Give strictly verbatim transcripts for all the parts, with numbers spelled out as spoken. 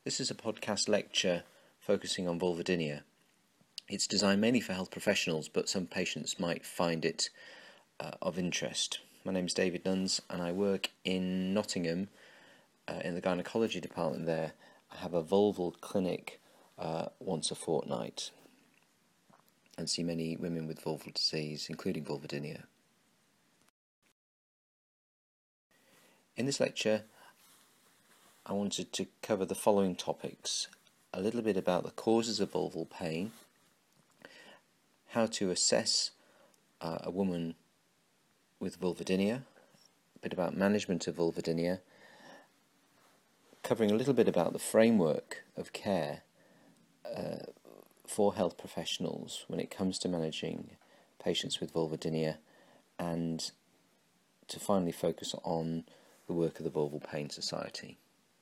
This is a podcast lecture focusing on vulvodynia. It's designed mainly for health professionals, but some patients might find it uh, of interest. My name is David Nuns and I work in Nottingham uh, in the gynecology department there. I have a vulval clinic uh, once a fortnight and see many women with vulval disease, including vulvodynia. In this lecture, I wanted to cover the following topics: a little bit about the causes of vulval pain, how to assess uh, a woman with vulvodynia, a bit about management of vulvodynia, covering a little bit about the framework of care uh, for health professionals when it comes to managing patients with vulvodynia, and to finally focus on the work of the Vulval Pain Society.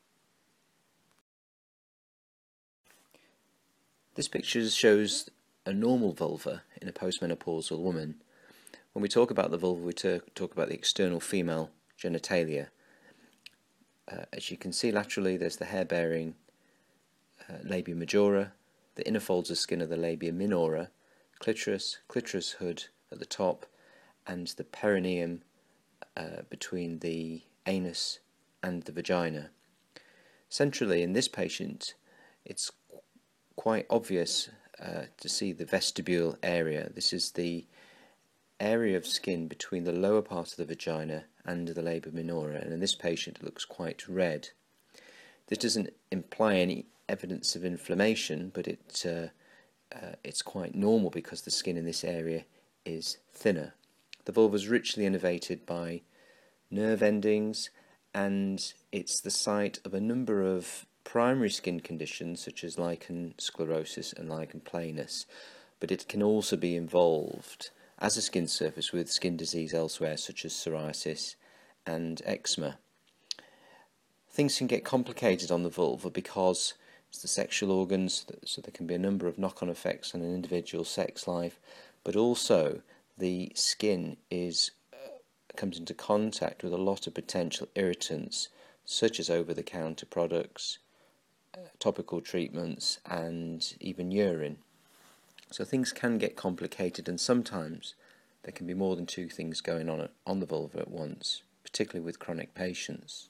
This picture shows a normal vulva in a postmenopausal woman. When we talk about the vulva, we talk about the external female genitalia. Uh, as you can see laterally, there's the hair-bearing uh, labia majora, the inner folds of skin of the labia minora, clitoris, clitoris hood at the top, and the perineum uh, between the anus and the vagina. Centrally, in this patient, it's quite obvious uh, to see the vestibule area. This is the area of skin between the lower part of the vagina and the labia minora, and in this patient it looks quite red. This doesn't imply any evidence of inflammation, but it uh, uh, it's quite normal because the skin in this area is thinner. The vulva is richly innervated by nerve endings, and it's the site of a number of primary skin conditions such as lichen sclerosis and lichen planus, but it can also be involved as a skin surface with skin disease elsewhere such as psoriasis and eczema. Things can get complicated on the vulva because it's the sexual organs, so there can be a number of knock-on effects on an individual's sex life, but also the skin is uh, comes into contact with a lot of potential irritants such as over-the-counter products, uh, topical treatments, and even urine. So things can get complicated, and sometimes there can be more than two things going on on the vulva at once, particularly with chronic patients.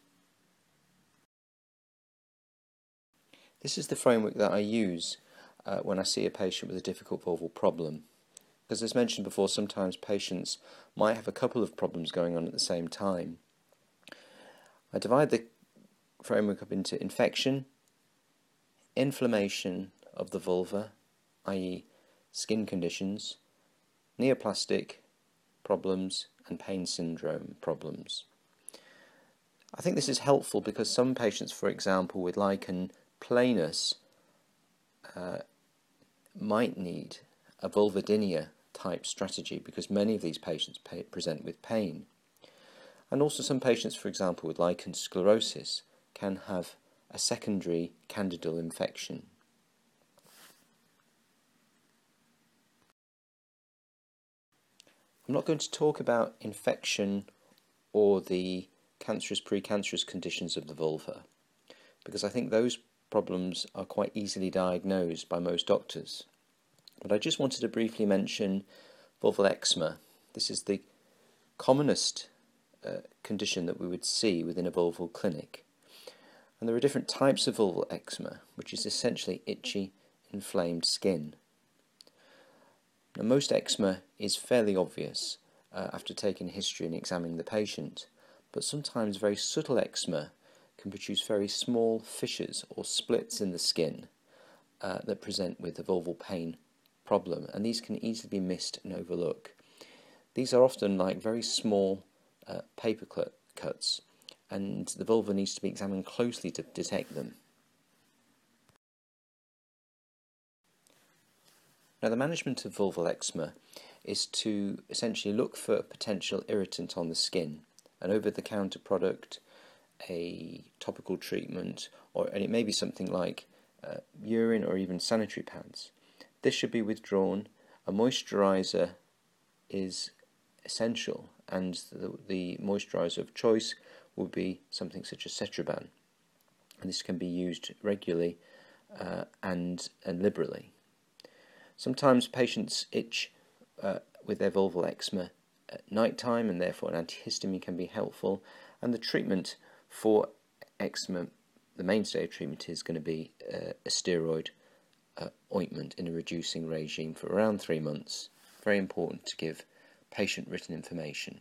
This is the framework that I use uh, when I see a patient with a difficult vulval problem. Because as mentioned before, sometimes patients might have a couple of problems going on at the same time. I divide the framework up into infection, inflammation of the vulva, that is skin conditions, neoplastic problems, and pain syndrome problems. I think this is helpful because some patients, for example, with lichen planus uh, might need a vulvodynia type strategy because many of these patients pay, present with pain. And also some patients, for example, with lichen sclerosis can have a secondary candidal infection. I'm not going to talk about infection or the cancerous precancerous conditions of the vulva because I think those problems are quite easily diagnosed by most doctors. But I just wanted to briefly mention vulval eczema. This is the commonest uh, condition that we would see within a vulval clinic. And there are different types of vulval eczema, which is essentially itchy, inflamed skin. Now, most eczema is fairly obvious uh, after taking history and examining the patient, but sometimes very subtle eczema can produce very small fissures or splits in the skin uh, that present with a vulval pain problem, and these can easily be missed and overlooked. These are often like very small uh, paper cuts, and the vulva needs to be examined closely to detect them. Now, the management of vulval eczema is to essentially look for a potential irritant on the skin, an over-the-counter product, a topical treatment, or and it may be something like uh, urine or even sanitary pads. This should be withdrawn. A moisturiser is essential, and the, the moisturiser of choice would be something such as Cetraban. and this can be used regularly uh, and, and liberally. Sometimes patients itch uh, with their vulval eczema at night time, and therefore an antihistamine can be helpful, and the treatment for eczema, the mainstay of treatment is going to be uh, a steroid uh, ointment in a reducing regime for around three months. Very important to give patient written information.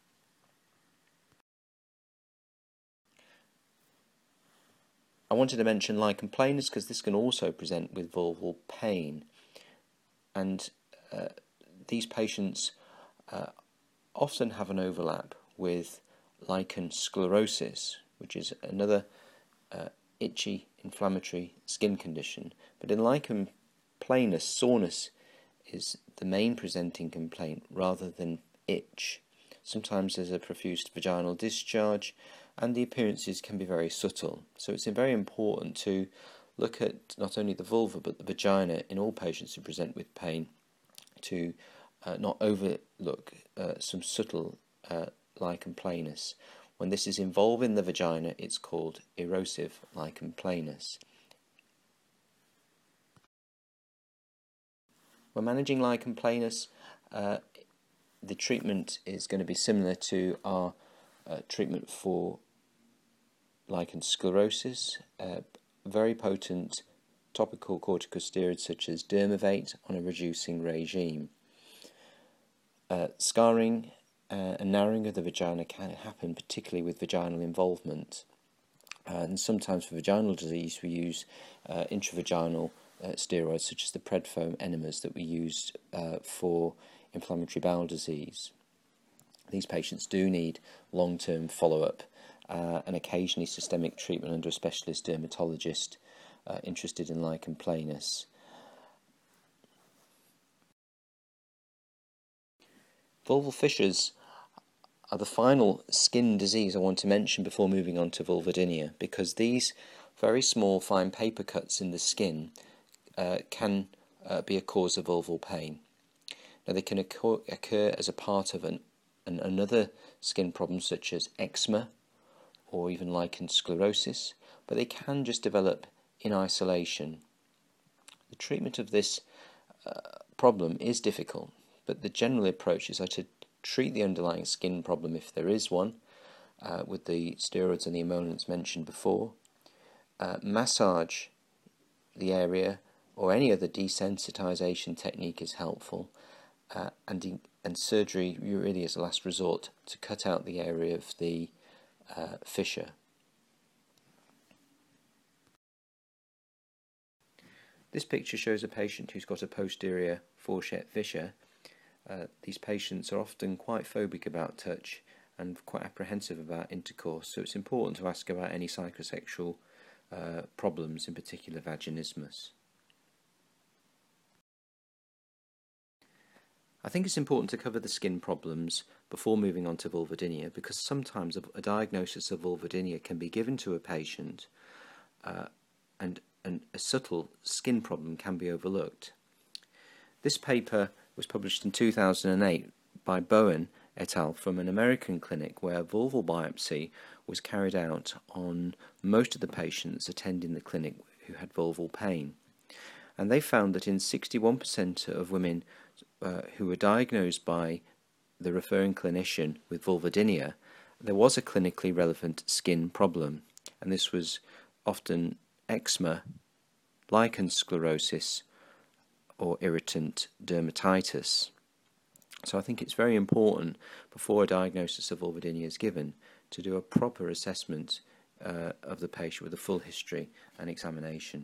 I wanted to mention lichen planus because this can also present with vulval pain, and uh, these patients uh, often have an overlap with lichen sclerosis, which is another uh, itchy inflammatory skin condition. But in lichen planus, soreness is the main presenting complaint rather than itch. Sometimes there's a profuse vaginal discharge, and the appearances can be very subtle. So it's very important to look at not only the vulva but the vagina in all patients who present with pain, to uh, not overlook uh, some subtle uh, lichen planus. When this is involving the vagina, it's called erosive lichen planus. When managing lichen planus, uh, the treatment is going to be similar to our uh, treatment for lichen sclerosis. Uh, very potent topical corticosteroids such as Dermavate on a reducing regime. Uh, scarring uh, and narrowing of the vagina can happen, particularly with vaginal involvement. Uh, and sometimes for vaginal disease we use uh, intravaginal uh, steroids such as the Predfoam enemas that we used uh, for inflammatory bowel disease. These patients do need long-term follow-up uh, and occasionally systemic treatment under a specialist dermatologist uh, interested in lichen planus. Vulval fissures are the final skin disease I want to mention before moving on to vulvodynia, because these very small fine paper cuts in the skin uh, can uh, be a cause of vulval pain. Now they can occur, occur as a part of an, an, another skin problem such as eczema or even lichen sclerosis, but they can just develop in isolation. The treatment of this uh, problem is difficult, but the general approaches are to treat the underlying skin problem if there is one, uh, with the steroids and the emollients mentioned before, uh, massage the area, or any other desensitization technique is helpful, uh, and, de and surgery really is a last resort to cut out the area of the uh, fissure. This picture shows a patient who's got a posterior fourchette fissure. Uh, these patients are often quite phobic about touch and quite apprehensive about intercourse, so it's important to ask about any psychosexual uh, problems, in particular vaginismus. I think it's important to cover the skin problems before moving on to vulvodynia, because sometimes a diagnosis of vulvodynia can be given to a patient uh, and, and a subtle skin problem can be overlooked. This paper was published in two thousand eight by Bowen et al. From an American clinic where vulval biopsy was carried out on most of the patients attending the clinic who had vulval pain. And they found that in sixty-one percent of women uh, who were diagnosed by the referring clinician with vulvodynia, there was a clinically relevant skin problem, and this was often eczema, lichen sclerosis, or irritant dermatitis. So I think it's very important before a diagnosis of vulvodynia is given to do a proper assessment uh, of the patient with a full history and examination.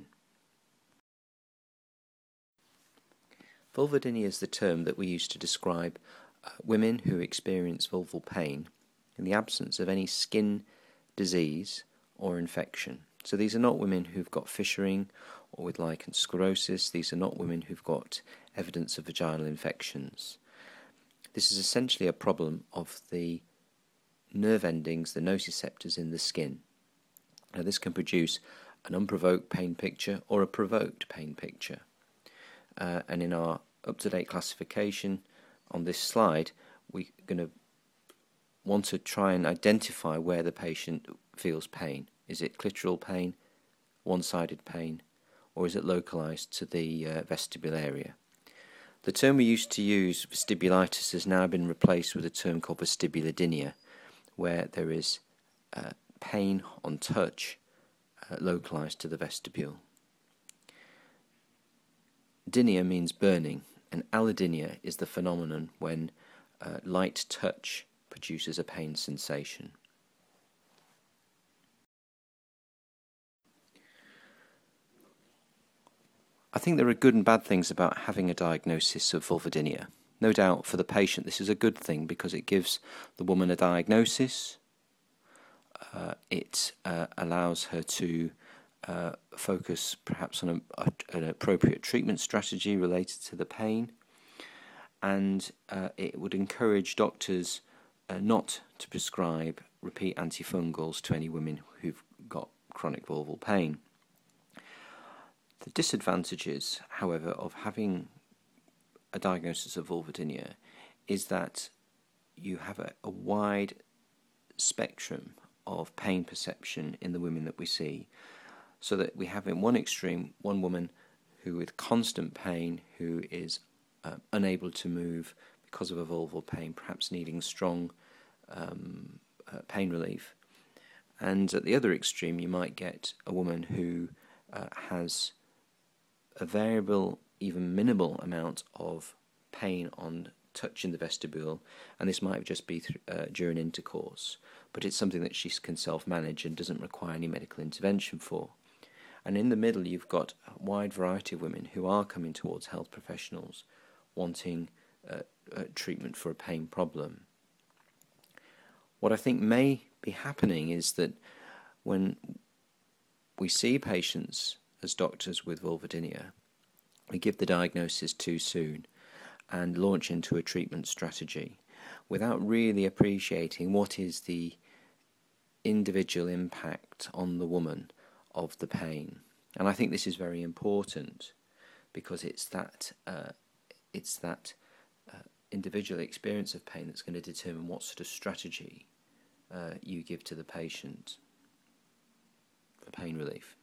Vulvodynia is the term that we use to describe uh, women who experience vulval pain in the absence of any skin disease or infection. So these are not women who've got fissuring or with lichen sclerosis. These are not women who've got evidence of vaginal infections. This is essentially a problem of the nerve endings, the nociceptors in the skin. Now this can produce an unprovoked pain picture or a provoked pain picture. Uh, and in our up-to-date classification on this slide, we're going to want to try and identify where the patient feels pain. Is it clitoral pain, one-sided pain, or is it localized to the uh, vestibular area? The term we used to use, vestibulitis, has now been replaced with a term called vestibulodynia, where there is uh, pain on touch uh, localized to the vestibule. Dynia means burning, and allodynia is the phenomenon when uh, light touch produces a pain sensation. I think there are good and bad things about having a diagnosis of vulvodynia. No doubt for the patient this is a good thing because it gives the woman a diagnosis. Uh, it uh, allows her to uh, focus perhaps on a, a, an appropriate treatment strategy related to the pain, and uh, it would encourage doctors uh, not to prescribe repeat antifungals to any women who've got chronic vulval pain. The disadvantages, however, of having a diagnosis of vulvodynia is that you have a, a wide spectrum of pain perception in the women that we see, so that we have in one extreme one woman who with constant pain, who is uh, unable to move because of a vulval pain, perhaps needing strong um, uh, pain relief, and at the other extreme you might get a woman who uh, has a variable, even minimal amount of pain on touch in the vestibule, and this might just be th- uh, during intercourse, but it's something that she can self-manage and doesn't require any medical intervention for. And in the middle you've got a wide variety of women who are coming towards health professionals wanting uh, uh, treatment for a pain problem. What I think may be happening is that when we see patients as doctors with vulvodynia, we give the diagnosis too soon and launch into a treatment strategy without really appreciating what is the individual impact on the woman of the pain. And I think this is very important because it's that uh, it's that uh, individual experience of pain that's going to determine what sort of strategy uh, you give to the patient for pain relief.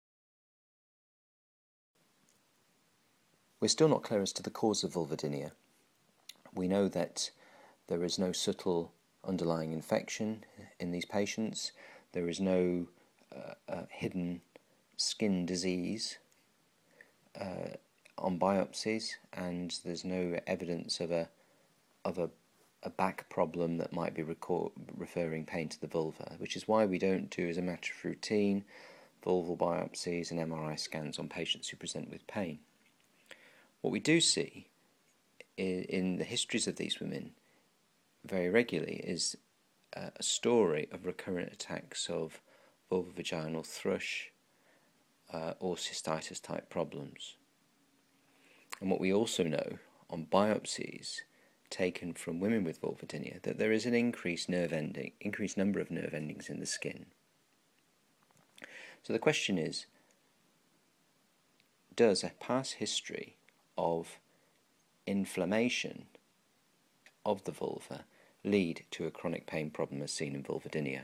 We're still not clear as to the cause of vulvodynia. We know that there is no subtle underlying infection in these patients. There is no uh, uh, hidden skin disease uh, on biopsies, and there's no evidence of a of a, a back problem that might be record, referring pain to the vulva, which is why we don't do, as a matter of routine, vulval biopsies and M R I scans on patients who present with pain. What we do see in, in the histories of these women very regularly is uh, a story of recurrent attacks of vulvovaginal thrush uh, or cystitis type problems. And what we also know on biopsies taken from women with vulvodynia, that there is an increased nerve ending, increased number of nerve endings in the skin. So the question is, does a past history of inflammation of the vulva lead to a chronic pain problem as seen in vulvodynia?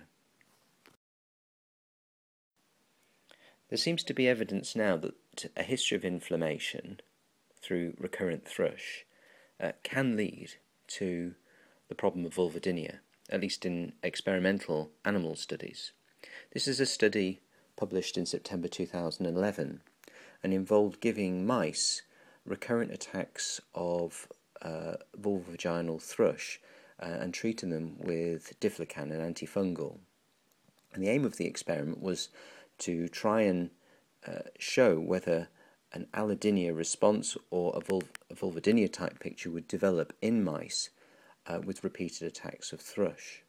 There seems to be evidence now that a history of inflammation through recurrent thrush uh, can lead to the problem of vulvodynia, at least in experimental animal studies. This is a study published in September two thousand eleven and involved giving mice recurrent attacks of uh, vulvovaginal thrush uh, and treating them with diflucan, an antifungal. And the aim of the experiment was to try and uh, show whether an allodynia response or a, vul- a vulvodynia type picture would develop in mice uh, with repeated attacks of thrush.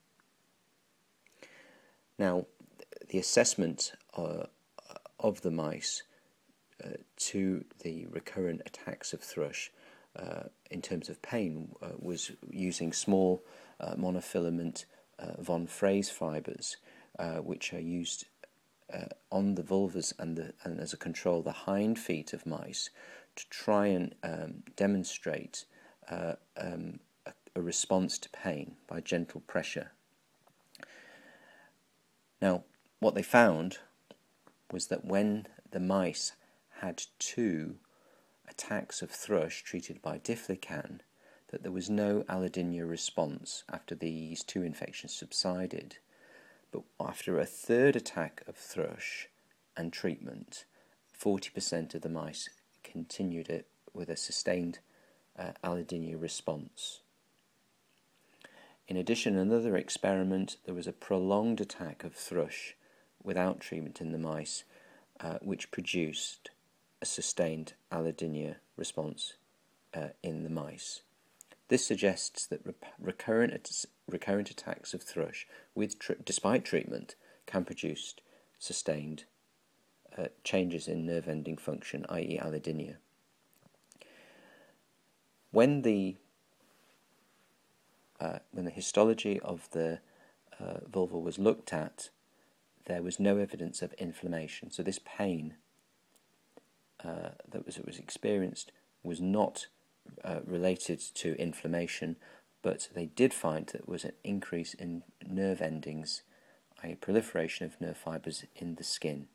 Now, the assessment uh, of the mice uh, to the recurrent attacks of thrush uh, in terms of pain uh, was using small uh, monofilament uh, von Frey's fibres, uh, which are used uh, on the vulvas and, the, and as a control the hind feet of mice to try and um, demonstrate uh, um, a, a response to pain by gentle pressure. Now, what they found was that when the mice had two attacks of thrush treated by diflucan, that there was no allodynia response after these two infections subsided. But after a third attack of thrush and treatment, forty percent of the mice continued it with a sustained uh, allodynia response. In addition, another experiment, there was a prolonged attack of thrush without treatment in the mice, uh, which produced a sustained allodynia response uh, in the mice. This suggests that re- recurrent at- recurrent attacks of thrush, with tr- despite treatment, can produce sustained uh, changes in nerve ending function, that is, allodynia. When the uh, when the histology of the uh, vulva was looked at, there was no evidence of inflammation. So this pain uh, that was, that was experienced was not uh, related to inflammation, but they did find that there was an increase in nerve endings, a proliferation of nerve fibres in the skin.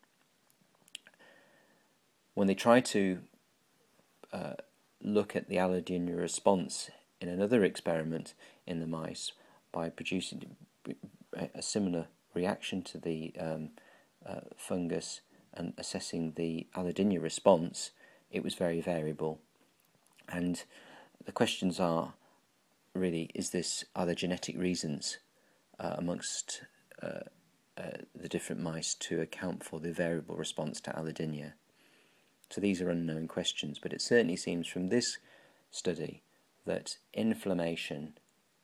When they tried to uh, look at the allodynia response in another experiment in the mice by producing a similar reaction to the um, uh, fungus and assessing the allodynia response, it was very variable. And the questions are really, is this, are there genetic reasons uh, amongst uh, uh, the different mice to account for the variable response to allodynia? So these are unknown questions, but it certainly seems from this study that inflammation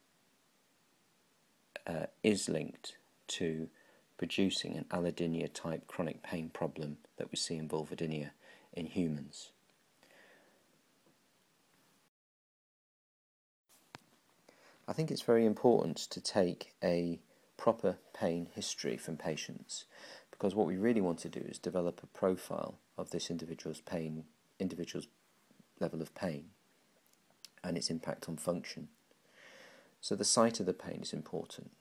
uh, is linked to producing an allodynia type chronic pain problem that we see in vulvodynia in humans. I think it's very important to take a proper pain history from patients, because what we really want to do is develop a profile of this individual's pain, individual's level of pain and its impact on function. So the site of the pain is important.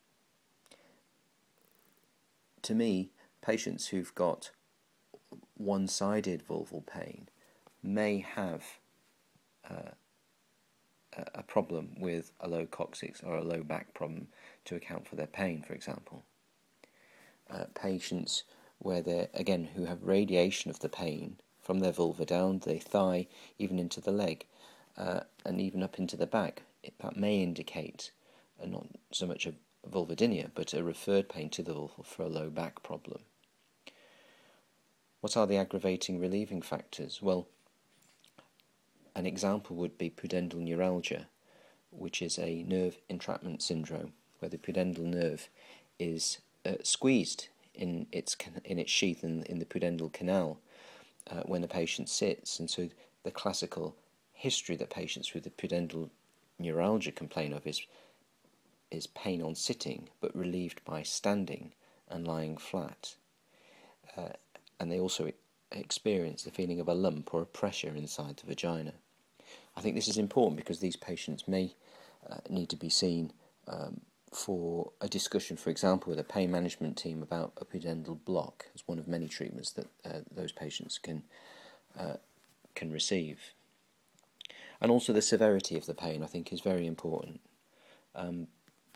To me, patients who've got one-sided vulval pain may have uh, a problem with a low coccyx or a low back problem to account for their pain, for example. Uh, patients where they again who have radiation of the pain from their vulva down the thigh, even into the leg, uh, and even up into the back, it, that may indicate uh, not so much a vulvodynia, but a referred pain to the vulva for a low back problem. What are the aggravating relieving factors? Well, an example would be pudendal neuralgia, which is a nerve entrapment syndrome, where the pudendal nerve is uh, squeezed in its in its sheath in, in the pudendal canal uh, when the patient sits, and so the classical history that patients with the pudendal neuralgia complain of is is pain on sitting, but relieved by standing and lying flat, uh, and they also experience the feeling of a lump or a pressure inside the vagina. I think this is important because these patients may uh, need to be seen um, for a discussion, for example, with a pain management team about a pudendal block as one of many treatments that uh, those patients can uh, can receive. And also the severity of the pain, I think, is very important. Um,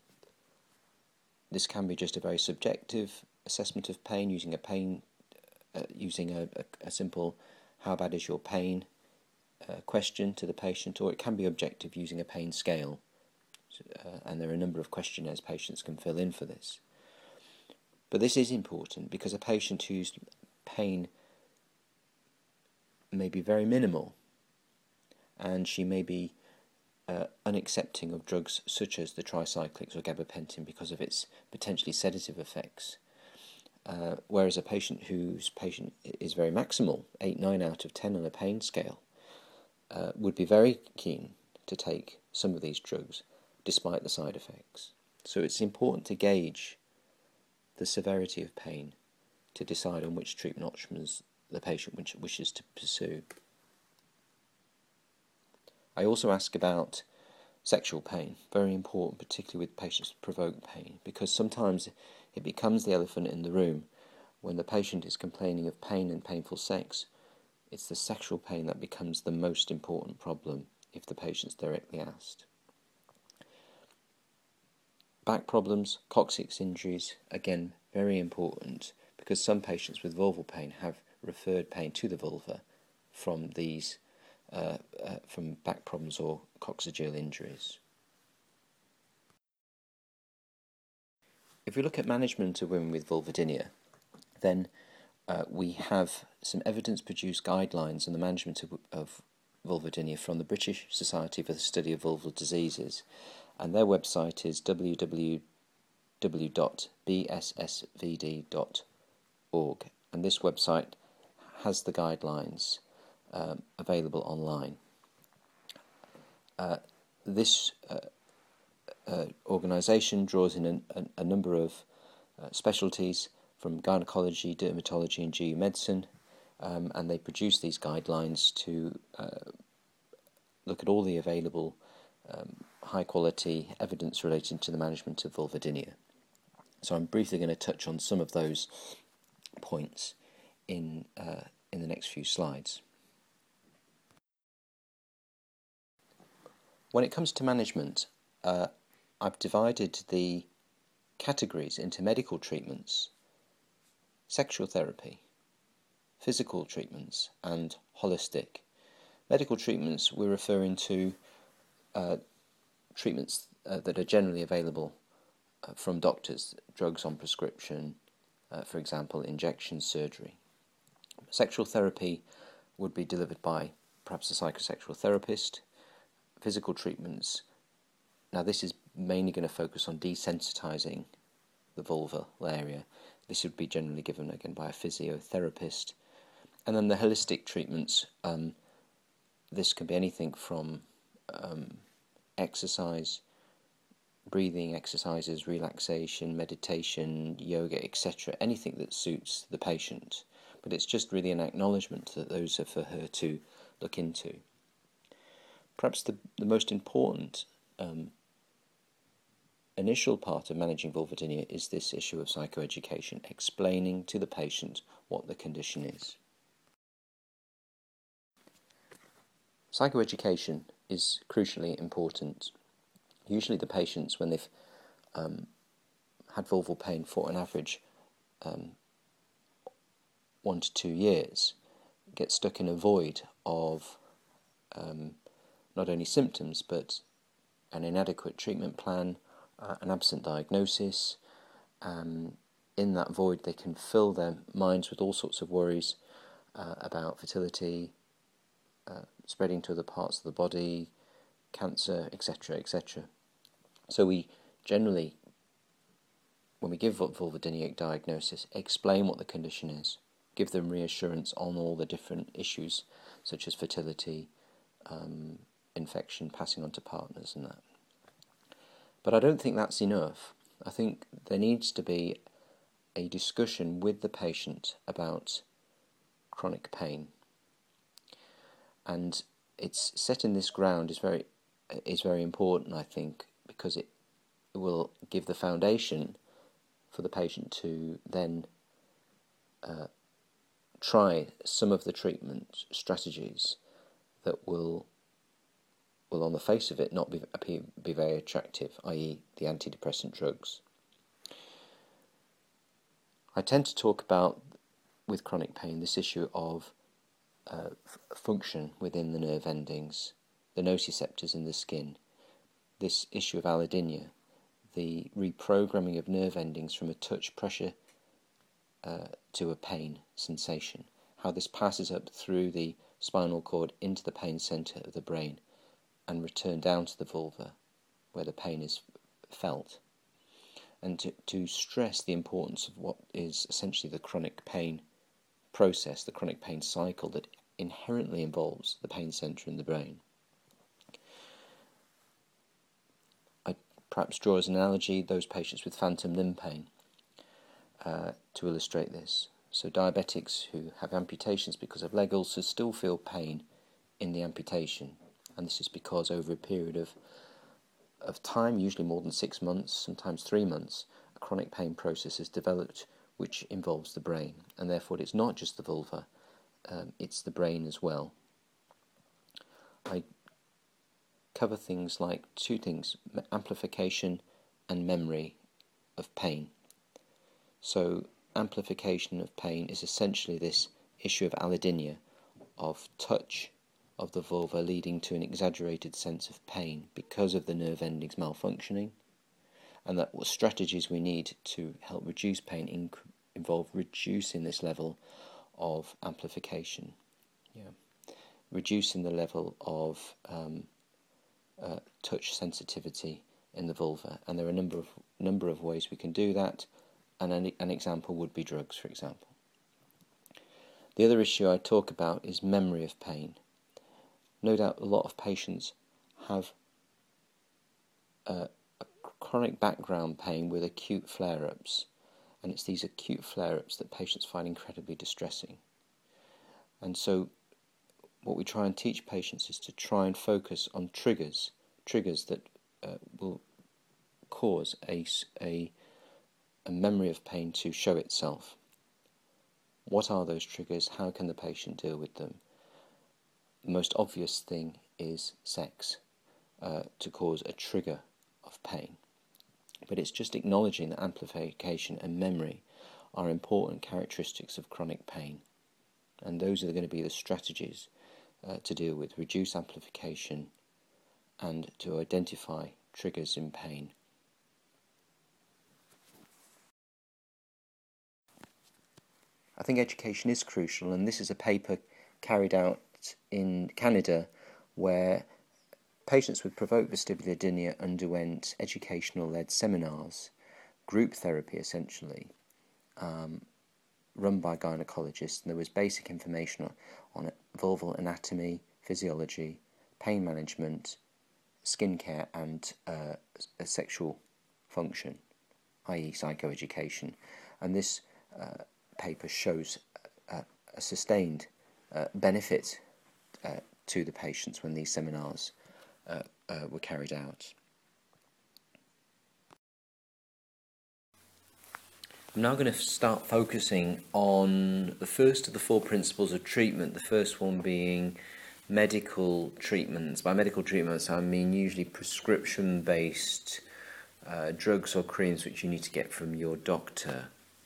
this can be just a very subjective assessment of pain using a pain, uh, using a, a, a simple "How bad is your pain?" Uh, question to the patient, or it can be objective using a pain scale, uh, and there are a number of questionnaires patients can fill in for this. But this is important because a patient whose pain may be very minimal and she may be uh, unaccepting of drugs such as the tricyclics or gabapentin because of its potentially sedative effects, uh, whereas a patient whose patient is very maximal, eight, nine out of ten on a pain scale, Uh, would be very keen to take some of these drugs despite the side effects. So it's important to gauge the severity of pain to decide on which treatment options the patient wishes to pursue. I also ask about sexual pain, very important, particularly with patients with provoked pain, because sometimes it becomes the elephant in the room when the patient is complaining of pain and painful sex, it's the sexual pain that becomes the most important problem if the patient's directly asked. Back problems, coccyx injuries, again, very important, because some patients with vulval pain have referred pain to the vulva from these uh, uh, from back problems or coccygeal injuries. If we look at management of women with vulvodynia, then uh, we have some evidence-produced guidelines on the management of, of vulvodynia from the British Society for the Study of Vulval Diseases, and their website is w w w dot b s s v d dot org, and this website has the guidelines um, available online. Uh, this uh, uh, organisation draws in a, a, a number of uh, specialties from gynecology, dermatology and G U medicine, um, and they produce these guidelines to uh, look at all the available um, high quality evidence relating to the management of vulvodynia. So I'm briefly going to touch on some of those points in uh, in the next few slides. When it comes to management, uh, I've divided the categories into medical treatments, sexual therapy, physical treatments and holistic. Medical treatments, we're referring to uh, treatments uh, that are generally available uh, from doctors, drugs on prescription, uh, for example, injection, surgery. Sexual therapy would be delivered by perhaps a psychosexual therapist. Physical treatments, now this is mainly going to focus on desensitizing the vulval area. This would be generally given again by a physiotherapist. And then the holistic treatments, um, this can be anything from um, exercise, breathing exercises, relaxation, meditation, yoga, et cetera, anything that suits the patient. But it's just really an acknowledgement that those are for her to look into. Perhaps the, the most important um, initial part of managing vulvodynia is this issue of psychoeducation, explaining to the patient what the condition is. Psychoeducation is crucially important. Usually the patients, when they've um, had vulval pain for an average um, one to two years, get stuck in a void of um, not only symptoms but an inadequate treatment plan, uh, an absent diagnosis. Um, in that void they can fill their minds with all sorts of worries uh, about fertility, uh, spreading to other parts of the body, cancer, et cetera, et cetera. So we generally, when we give vulvodyniac diagnosis, explain what the condition is, give them reassurance on all the different issues such as fertility, um, infection, passing on to partners and that. But I don't think that's enough. I think there needs to be a discussion with the patient about chronic pain. And it's setting this ground is very is very important, I think, because it will give the foundation for the patient to then uh, try some of the treatment strategies that will will on the face of it not be, appear, be very attractive, that is the antidepressant drugs. I tend to talk about, with chronic pain, this issue of uh, f- function within the nerve endings, the nociceptors in the skin, this issue of allodynia, the reprogramming of nerve endings from a touch pressure uh, to a pain sensation, how this passes up through the spinal cord into the pain centre of the brain and return down to the vulva where the pain is felt, and to, to stress the importance of what is essentially the chronic pain process, the chronic pain cycle that inherently involves the pain centre in the brain. I perhaps draw as an analogy those patients with phantom limb pain uh, to illustrate this. So diabetics who have amputations because of leg ulcers still feel pain in the amputation, and this is because over a period of of time, usually more than six months, sometimes three months, a chronic pain process is developed which involves the brain, and therefore it's not just the vulva, um, it's the brain as well. I cover things like two things: amplification and memory of pain. So amplification of pain is essentially this issue of allodynia, of touch of the vulva leading to an exaggerated sense of pain because of the nerve endings malfunctioning, and that what strategies we need to help reduce pain inc- involve reducing this level of amplification, yeah, reducing the level of um, uh, touch sensitivity in the vulva, and there are a number of number of ways we can do that, and an, an example would be drugs, for example. The other issue I talk about is memory of pain. No doubt a lot of patients have a, a chronic background pain with acute flare-ups, and it's these acute flare-ups that patients find incredibly distressing. And so what we try and teach patients is to try and focus on triggers, triggers that uh, will cause a, a, a memory of pain to show itself. What are those triggers? How can the patient deal with them? The most obvious thing is sex, uh, to cause a trigger of pain. But it's just acknowledging that amplification and memory are important characteristics of chronic pain. And those are going to be the strategies uh, to deal with reduce amplification and to identify triggers in pain. I think education is crucial, and this is a paper carried out in Canada where patients with provoked vestibular dynia underwent educational-led seminars, group therapy essentially, um, run by gynecologists, and there was basic information on, on vulval anatomy, physiology, pain management, skincare, and uh, sexual function, that is psychoeducation. And this uh, paper shows uh, a sustained uh, benefit uh, to the patients when these seminars uh, uh, were carried out. I'm now going to start focusing on the first of the four principles of treatment, the first one being medical treatments. By medical treatments I mean usually prescription-based uh, drugs or creams which you need to get from your doctor.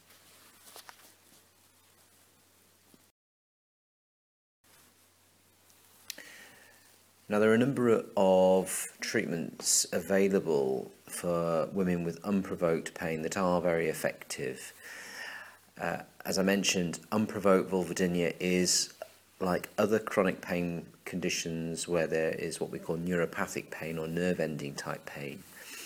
Now, there are a number of treatments available for women with unprovoked pain that are very effective. Uh, as I mentioned, unprovoked vulvodynia is like other chronic pain conditions where there is what we call neuropathic pain or nerve ending type pain.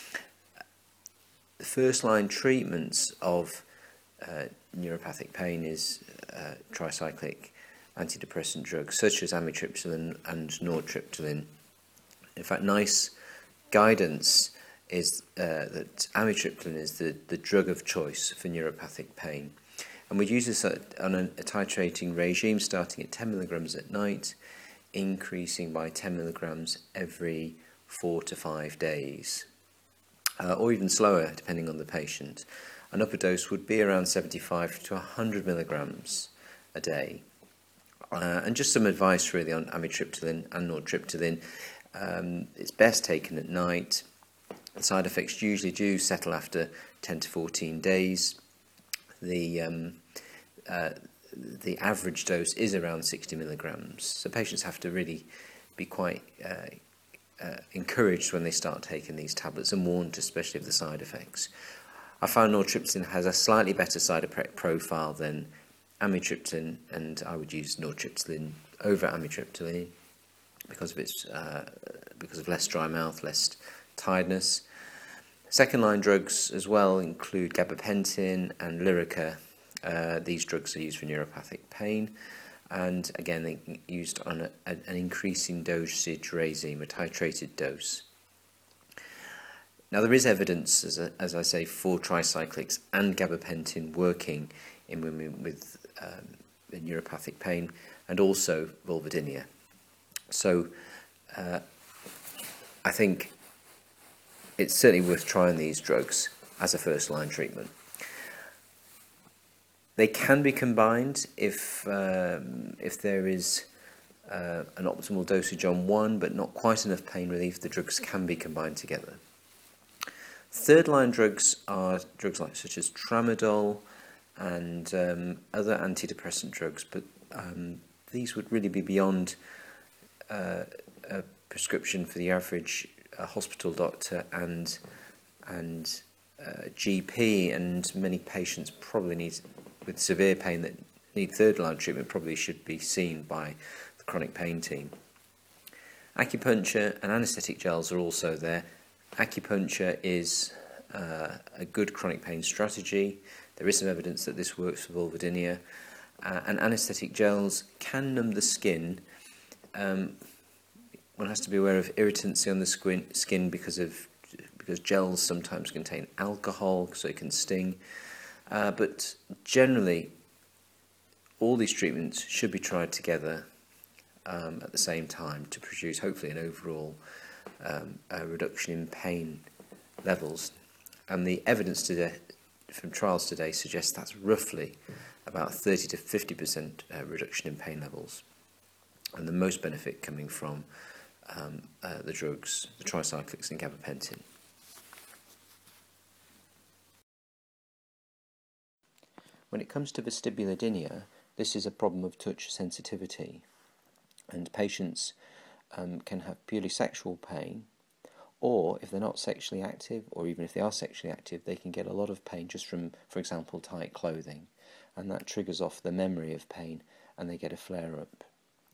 The first line treatments of uh, neuropathic pain is uh, tricyclic antidepressant drugs such as amitriptyline and nortriptyline. In fact, NICE guidance is uh, that amitriptyline is the, the drug of choice for neuropathic pain. And we use this on a, a titrating regime starting at ten milligrams at night, increasing by ten milligrams every four to five days, uh, or even slower depending on the patient. An upper dose would be around seventy-five to one hundred milligrams a day. Uh, and just some advice really on amitriptyline and nortriptyline. Um, it's best taken at night. The side effects usually do settle after ten to fourteen days. The um, uh, the average dose is around sixty milligrams. So patients have to really be quite uh, uh, encouraged when they start taking these tablets and warned especially of the side effects. I found nortriptyline has a slightly better side effect profile than amitriptyline, and I would use nortriptyline over amitriptyline because of its uh, because of less dry mouth, less tiredness. Second line drugs as well include gabapentin and Lyrica. Uh, these drugs are used for neuropathic pain, and again they're used on a, a, an increasing dosage regime, a titrated dose. Now there is evidence, as, a, as I say, for tricyclics and gabapentin working in women with um, neuropathic pain and also vulvodynia. So uh, I think it's certainly worth trying these drugs as a first line treatment. They can be combined if um, if there is uh, an optimal dosage on one but not quite enough pain relief. The drugs can be combined together. Third line drugs are drugs like such as tramadol and um, other antidepressant drugs, but um, these would really be beyond uh, a prescription for the average uh, hospital doctor and and uh, G P, and many patients probably need, with severe pain that need third line treatment, probably should be seen by the chronic pain team. Acupuncture and anaesthetic gels are also there. Acupuncture is uh, a good chronic pain strategy. There is some evidence that this works for vulvodynia. Uh, and anaesthetic gels can numb the skin. Um, one has to be aware of irritancy on the skin, skin because of because gels sometimes contain alcohol, so it can sting. Uh, but generally, all these treatments should be tried together um, at the same time to produce, hopefully, an overall um, a reduction in pain levels. And the evidence today, from trials today, suggests that's roughly about thirty to fifty percent uh, reduction in pain levels, and the most benefit coming from um, uh, the drugs, the tricyclics and gabapentin. When it comes to vestibulodynia, this is a problem of touch sensitivity, and patients um, can have purely sexual pain, or if they're not sexually active, or even if they are sexually active, they can get a lot of pain just from, for example, tight clothing, and that triggers off the memory of pain and they get a flare-up.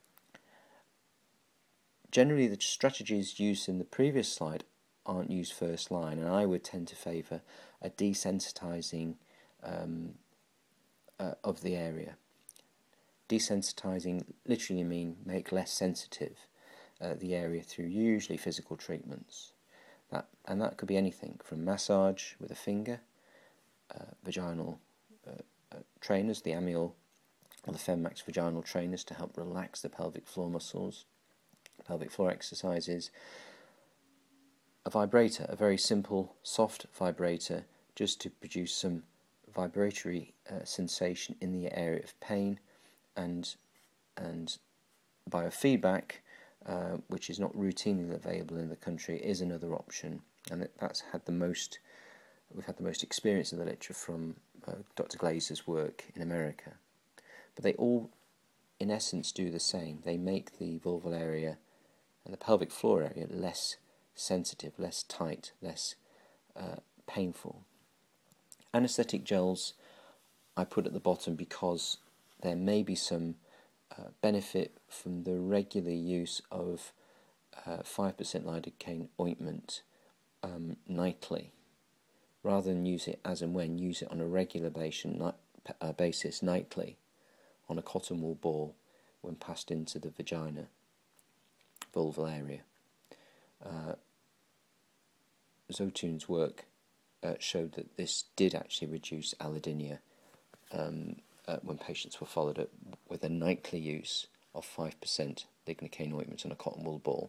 Generally, the strategies used in the previous slide aren't used first line, and I would tend to favour a desensitizing um, uh, of the area. Desensitizing literally mean make less sensitive uh, the area through usually physical treatments. That, and that could be anything from massage with a finger, uh, vaginal uh, uh, trainers, the Amiel or the Femmax vaginal trainers to help relax the pelvic floor muscles, pelvic floor exercises, a vibrator, a very simple soft vibrator just to produce some vibratory uh, sensation in the area of pain, and and biofeedback, uh, which is not routinely available in the country, is another option, and that's had the most we've had the most experience in the literature from uh, Doctor Glazer's work in America. But they all, in essence, do the same. They make the vulval area and the pelvic floor area less sensitive, less tight, less uh, painful. Anesthetic gels I put at the bottom because there may be some uh, benefit from the regular use of uh, five percent lidocaine ointment um, nightly. Rather than use it as and when, use it on a regular basis, uh, basis nightly on a cotton wool ball when passed into the vagina, vulval area. Uh, Zotun's work uh, showed that this did actually reduce allodynia um, uh, when patients were followed up with a nightly use of five percent lignocaine ointment on a cotton wool ball.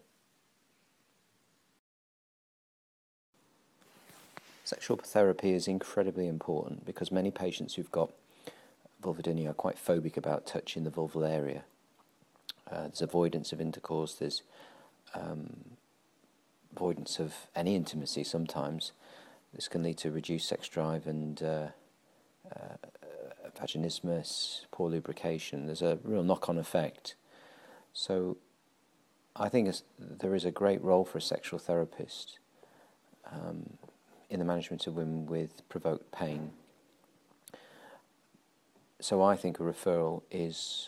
Sexual therapy is incredibly important because many patients who've got vulvodynia are quite phobic about touching the vulval area. Uh, there's avoidance of intercourse, there's um, avoidance of any intimacy sometimes. This can lead to reduced sex drive and uh, uh, vaginismus, poor lubrication. There's a real knock-on effect. So I think there is a great role for a sexual therapist um, in the management of women with provoked pain. So I think a referral is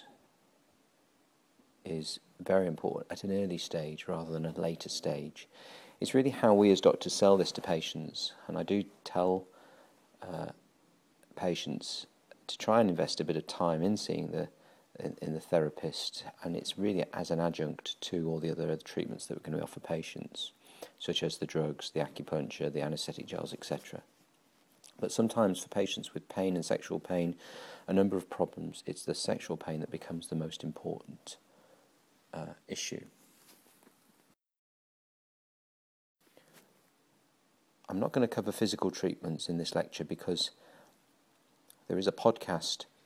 is very important at an early stage rather than a later stage. It's really how we as doctors sell this to patients, and I do tell uh, patients to try and invest a bit of time in seeing the in, in the therapist, and it's really as an adjunct to all the other treatments that we're going to offer patients, such as the drugs, the acupuncture, the anaesthetic gels, et cetera. But sometimes for patients with pain and sexual pain, a number of problems, it's the sexual pain that becomes the most important uh, issue. I'm not going to cover physical treatments in this lecture because there is a podcast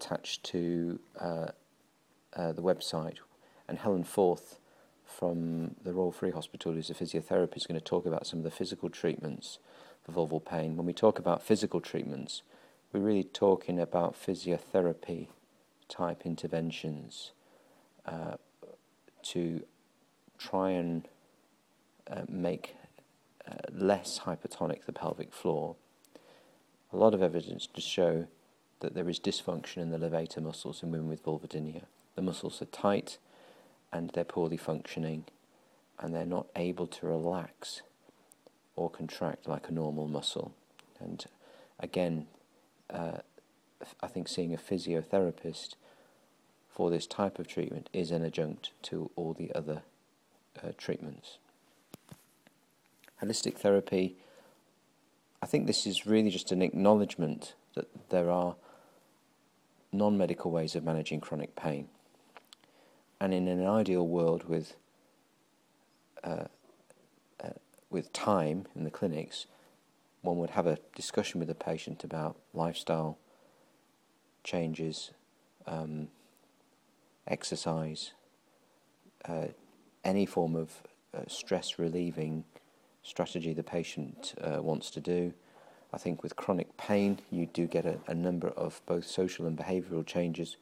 attached to uh, uh, the website, and Helen Forth from the Royal Free Hospital, who's a physiotherapist, is going to talk about some of the physical treatments for vulval pain. When we talk about physical treatments, we're really talking about physiotherapy type interventions uh, to try and uh, make uh, less hypertonic the pelvic floor. A lot of evidence to show that there is dysfunction in the levator muscles in women with vulvodynia. The muscles are tight and they're poorly functioning, and they're not able to relax or contract like a normal muscle. And again, uh, I think seeing a physiotherapist for this type of treatment is an adjunct to all the other uh, treatments. Holistic therapy, I think this is really just an acknowledgement that there are non-medical ways of managing chronic pain. And in an ideal world with uh, uh, with time in the clinics, one would have a discussion with the patient about lifestyle changes, um, exercise, uh, any form of uh, stress relieving strategy the patient uh, wants to do. I think with chronic pain you do get a, a number of both social and behavioural changes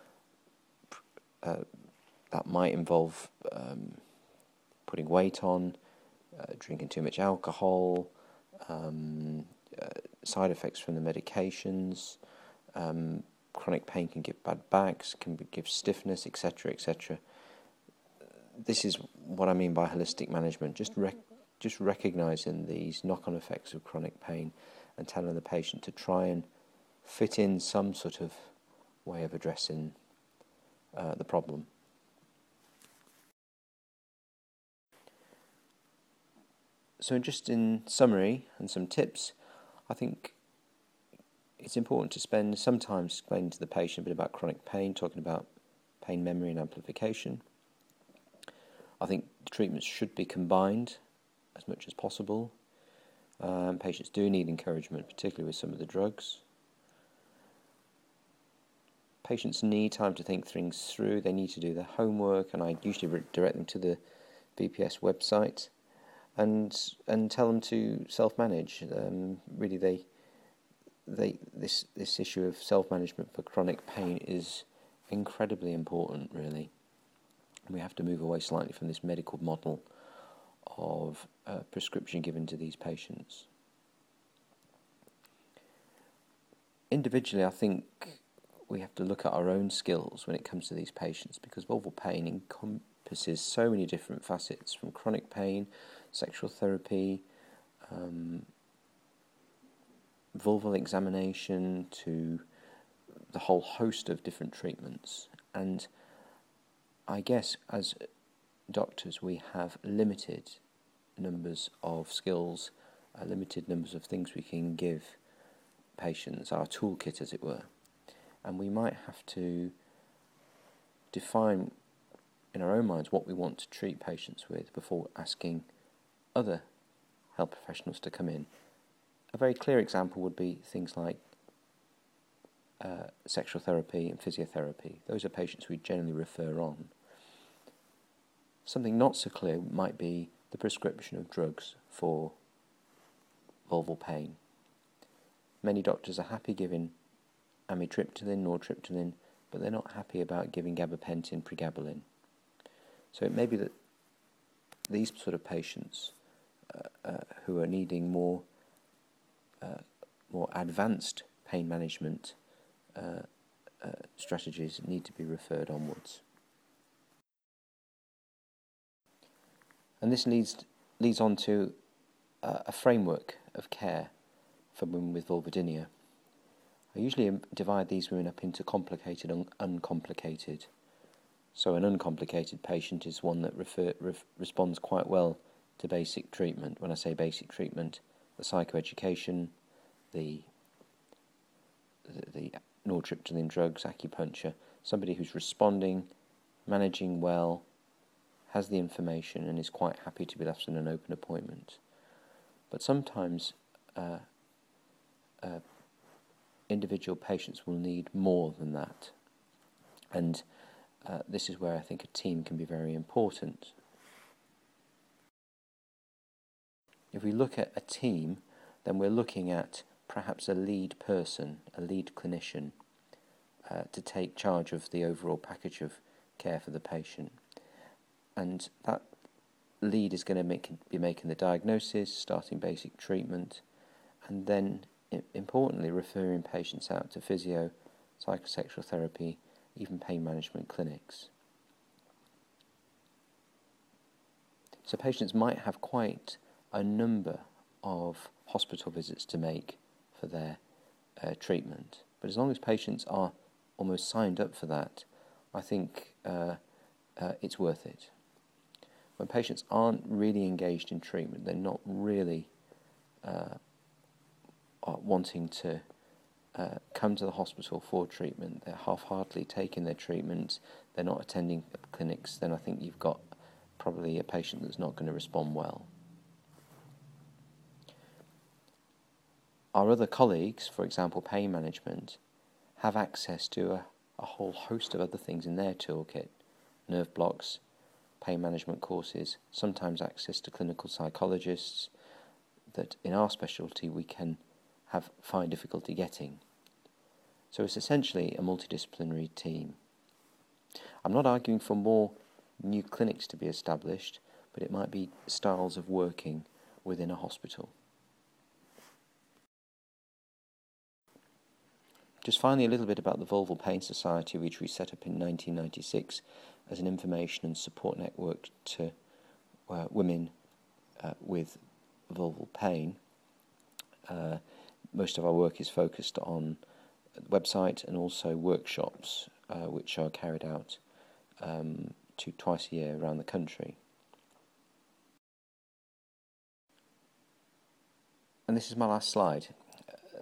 uh, that might involve um, putting weight on, uh, drinking too much alcohol, um, uh, side effects from the medications. Um, chronic pain can give bad backs, can be, give stiffness, et cetera, et cetera. This is what I mean by holistic management. Just rec- just recognising these knock-on effects of chronic pain and telling the patient to try and fit in some sort of way of addressing uh, the problem. So just in summary and some tips, I think it's important to spend some time explaining to the patient a bit about chronic pain, talking about pain memory and amplification. I think the treatments should be combined as much as possible. Um, patients do need encouragement, particularly with some of the drugs. Patients need time to think things through. They need to do their homework, and I usually direct them to the B P S website and and tell them to self-manage. Um, really, they they this this issue of self-management for chronic pain is incredibly important. Really, we have to move away slightly from this medical model of uh, prescription given to these patients. Individually, I think we have to look at our own skills when it comes to these patients, because vulval pain encompasses so many different facets, from chronic pain, sexual therapy, um, vulval examination, to the whole host of different treatments. And I guess as doctors we have limited numbers of skills, uh, limited numbers of things we can give patients, our toolkit as it were. And we might have to define in our own minds what we want to treat patients with before asking other health professionals to come in. A very clear example would be things like uh, sexual therapy and physiotherapy. Those are patients we generally refer on. Something not so clear might be the prescription of drugs for vulval pain. Many doctors are happy giving amitriptyline, nortriptyline, but they're not happy about giving gabapentin, pregabalin. So it may be that these sort of patients uh, uh, who are needing more uh, more advanced pain management uh, uh, strategies need to be referred onwards. And this leads leads on to uh, a framework of care for women with vulvodynia. I usually divide these women up into complicated and uncomplicated. So an uncomplicated patient is one that refer, ref, responds quite well to basic treatment. When I say basic treatment, the psychoeducation, the the, the nortriptyline drugs, acupuncture, somebody who's responding, managing well, has the information and is quite happy to be left in an open appointment. But sometimes uh, uh, individual patients will need more than that. And uh, this is where I think a team can be very important. If we look at a team, then we're looking at perhaps a lead person, a lead clinician, uh, to take charge of the overall package of care for the patient. And that lead is going to make, be making the diagnosis, starting basic treatment, and then, I- importantly, referring patients out to physio, psychosexual therapy, even pain management clinics. So patients might have quite a number of hospital visits to make for their uh, treatment. But as long as patients are almost signed up for that, I think uh, uh, it's worth it. When patients aren't really engaged in treatment, they're not really uh, wanting to uh, come to the hospital for treatment, they're half-heartedly taking their treatment, they're not attending clinics, then I think you've got probably a patient that's not going to respond well. Our other colleagues, for example pain management, have access to a, a whole host of other things in their toolkit: nerve blocks, pain management courses, sometimes access to clinical psychologists that in our specialty we can have find difficulty getting. So it's essentially a multidisciplinary team. I'm not arguing for more new clinics to be established, but it might be styles of working within a hospital. Just finally, a little bit about the Vulval Pain Society, which we set up in nineteen ninety-six as an information and support network to uh, women uh, with vulval pain. Uh, most of our work is focused on the website and also workshops, uh, which are carried out um, two, twice a year around the country. And this is my last slide. Uh,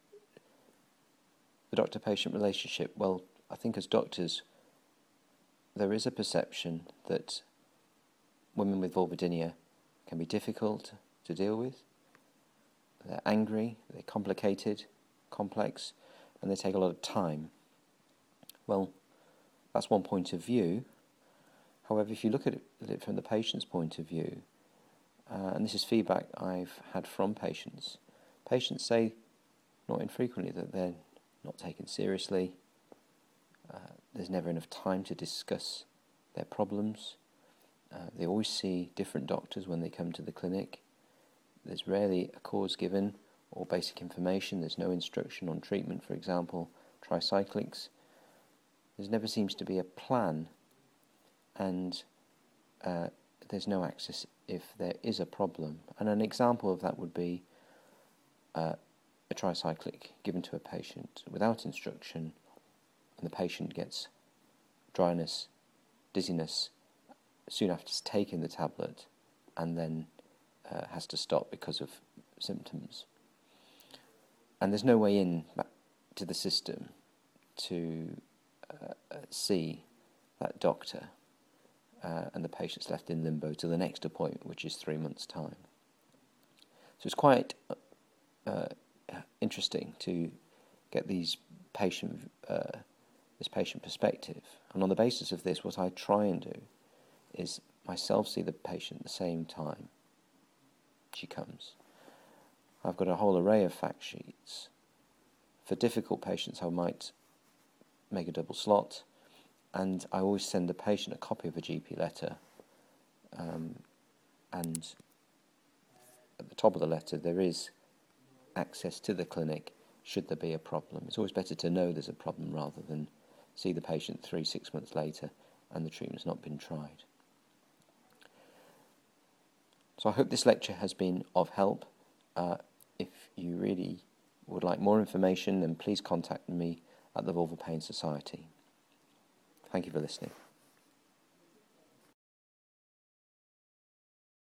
the doctor-patient relationship. Well, I think as doctors, there is a perception that women with vulvodynia can be difficult to deal with. They're angry, they're complicated, complex, and they take a lot of time. Well, that's one point of view. However, if you look at it, at it from the patient's point of view, uh, and this is feedback I've had from patients, patients say not infrequently that they're not taken seriously, uh, there's never enough time to discuss their problems, uh, they always see different doctors when they come to the clinic, there's rarely a cause given or basic information, there's no instruction on treatment, for example, tricyclics, there never seems to be a plan, and uh, there's no access if there is a problem. And an example of that would be uh, a tricyclic given to a patient without instruction, and the patient gets dryness, dizziness soon after taking the tablet, and then uh, has to stop because of symptoms. And there's no way in back to the system to uh, see that doctor, uh, and the patient's left in limbo to the next appointment, which is three months' time. So it's quite uh, interesting to get these patient uh, this patient perspective, and on the basis of this, what I try and do is myself see the patient at the same time she comes. I've got a whole array of fact sheets. For difficult patients, I might make a double slot, and I always send the patient a copy of a G P letter, um, and at the top of the letter there is access to the clinic should there be a problem. It's always better to know there's a problem rather than see the patient three, six months later and the treatment's not been tried. So I hope this lecture has been of help. Uh, if you really would like more information, then please contact me at the Vulval Pain Society. Thank you for listening.